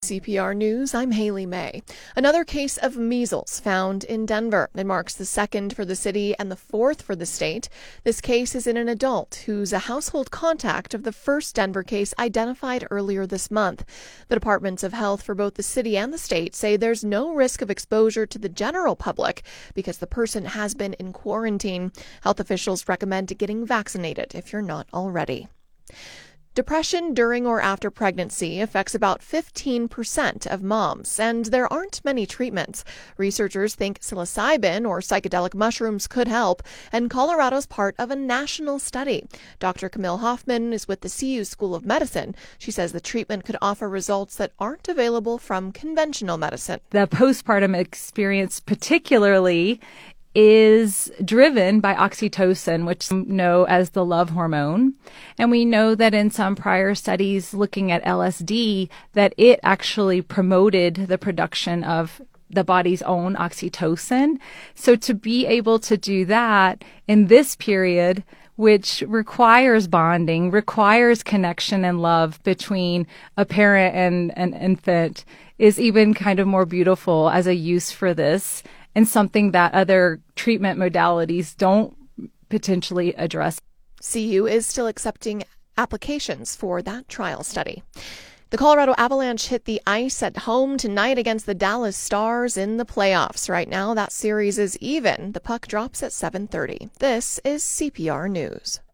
CPR News, I'm Haley May. Another case of measles found in Denver. It marks the second for the city and the fourth for the state. This case is in an adult who's a household contact of the first Denver case identified earlier this month. The departments of health for both the city and the state say there's no risk of exposure to the general public because the person has been in quarantine. Health officials recommend getting vaccinated if you're not already. Depression during or after pregnancy affects about 15% of moms, and there aren't many treatments. Researchers think psilocybin or psychedelic mushrooms could help, and Colorado's part of a national study. Dr. Camille Hoffman is with the CU School of Medicine. She says the treatment could offer results that aren't available from conventional medicine. The postpartum experience particularly is driven by oxytocin, which we know as the love hormone. And we know that in some prior studies looking at LSD, that it actually promoted the production of the body's own oxytocin. So to be able to do that in this period, which requires bonding, requires connection and love between a parent and an infant, is even kind of more beautiful as a use for this, and something that other treatment modalities don't potentially address. CU is still accepting applications for that trial study. The Colorado Avalanche hit the ice at home tonight against the Dallas Stars in the playoffs. Right now, that series is even. The puck drops at 7:30. This is CPR News.